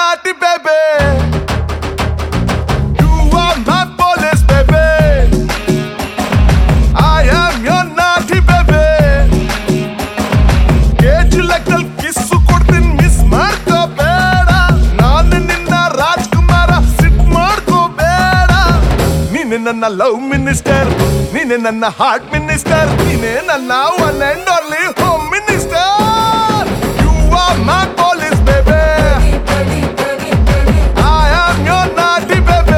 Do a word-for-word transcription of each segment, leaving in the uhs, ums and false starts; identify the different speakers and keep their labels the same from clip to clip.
Speaker 1: naughty baby. You are my police baby. I am your naughty baby. Cage legal kiss ಕೊಡ್ತೀನಿ miss ಮಾಡ್ಕೋಬೇಡ. ನಾನು ನಿನ್ನ ರಾಜ್ಕುಮಾರ ಸಿಟ್ ಮಾಡ್ಕೋಬೇಡ. ನೀನೆ ನನ್ನ ಲವ್ ಮಿನಿಸ್ಟರ್, ನೀನೆ ನನ್ನ ಹಾರ್ಟ್ ಮಿನಿಸ್ಟರ್, ನೀನೆ ನನ್ನ one and only home minister. You are my police baby. I am your naughty baby.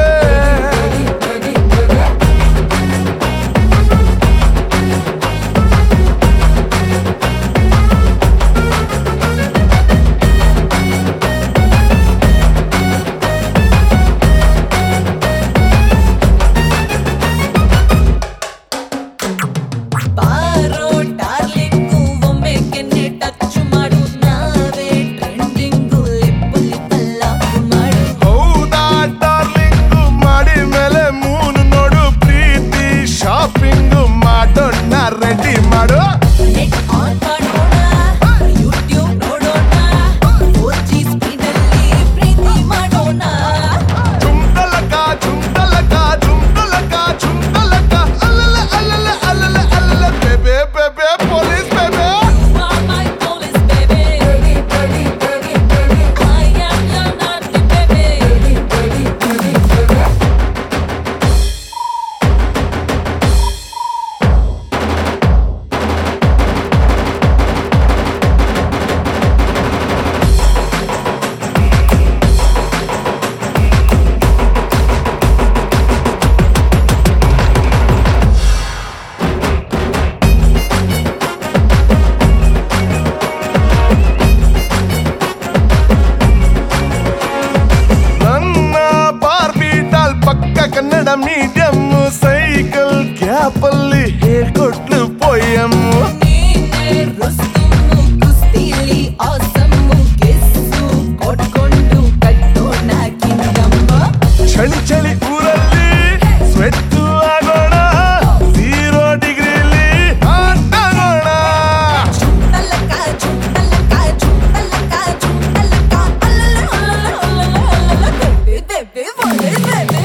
Speaker 2: ಬಾರೋ ಡಾರ್ಲಿಂಗು ಒಮ್ಮೆ ಕೆನ್ನೆ ಟಚ್ ಮಾಡು ನಾವೇ ಟ್ರೆಂಡಿಂಗು ಲಿಪ್ ಲಿಪ್ ಲಾಕ್ ಮಾಡು
Speaker 1: ಹೌದಾ ಡಾರ್ಲಿಂಗು ಮಾಡಿ ಮೇಲೆ ಮೂನು ನೋಡು ಪ್ರೀತಿ ಶಾಪಿಂಗ್ ಮಾಡೋಣ ರೆಡಿ ಮಾಡು.
Speaker 2: ನೆಟ್ ಆನ್ ಮಾಡೋಣ ಯೂಟ್ಯೂಬ್ ನೋಡೋಣ ಫೋರ್ ಜಿ ಸ್ಪೀಡಲ್ಲಿ ಪ್ರೀತಿ ಮಾಡೋಣ
Speaker 1: ಚುಂಟಲಕ ಚುಂಟಲಕ ಚುಂಟಲಕ ಚುಂಟಲಕ ಅಲ್ಲಲ್ಲ ಅಲ್ಲಲ್ಲ ಅಲ್ಲಲ್ಲ ಅಲ್ಲಲ್ಲ baby baby police baby.
Speaker 2: You are my police baby. I am your naughty baby.
Speaker 1: ನನ್ನ ಬಾರ್ಬಿ ಡಾಲ್ ಪಕ್ಕ ಕನ್ನಡ ಮೀಡಿಯಂ ಸೈಕಲ್ ಗ್ಯಾಪ್ ಅಲ್ಲಿ ಹೇಳ್ಕೊಟ್ಲು ಪೊಯಮ್ಮು.
Speaker 2: ನೀನೆ ರುಸ್ತುಮು ಕುಸ್ತಿಲಿ ಆಸಮ್ಮು ಕಿಸ್ಸು ಕೊಟ್ಕೊಂಡು ಕಟ್ಟೋಣ ಕಿಂಗಮ್ಮ
Speaker 1: ಚಳಿ ಚಳಿ ಊರಲ್ಲಿ ಸ್ವೆಟ್ಟು ಆಗೋಣ ಝೀರೋ ಡಿಗ್ರಿಲಿ ಆಟಾಗೋಣ.
Speaker 2: ಚುಂಟಲಕ ಚುಂಟಲಕ ಚುಂಟಲಕ ಚುಂಟಲಕ ಅಲ್ಲಲ್ಲ ಬೇಬಿ ಬೇಬಿ ಒಳ್ಳೆ baby.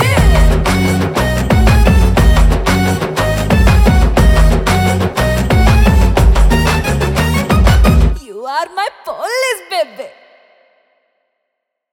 Speaker 2: You are my police baby.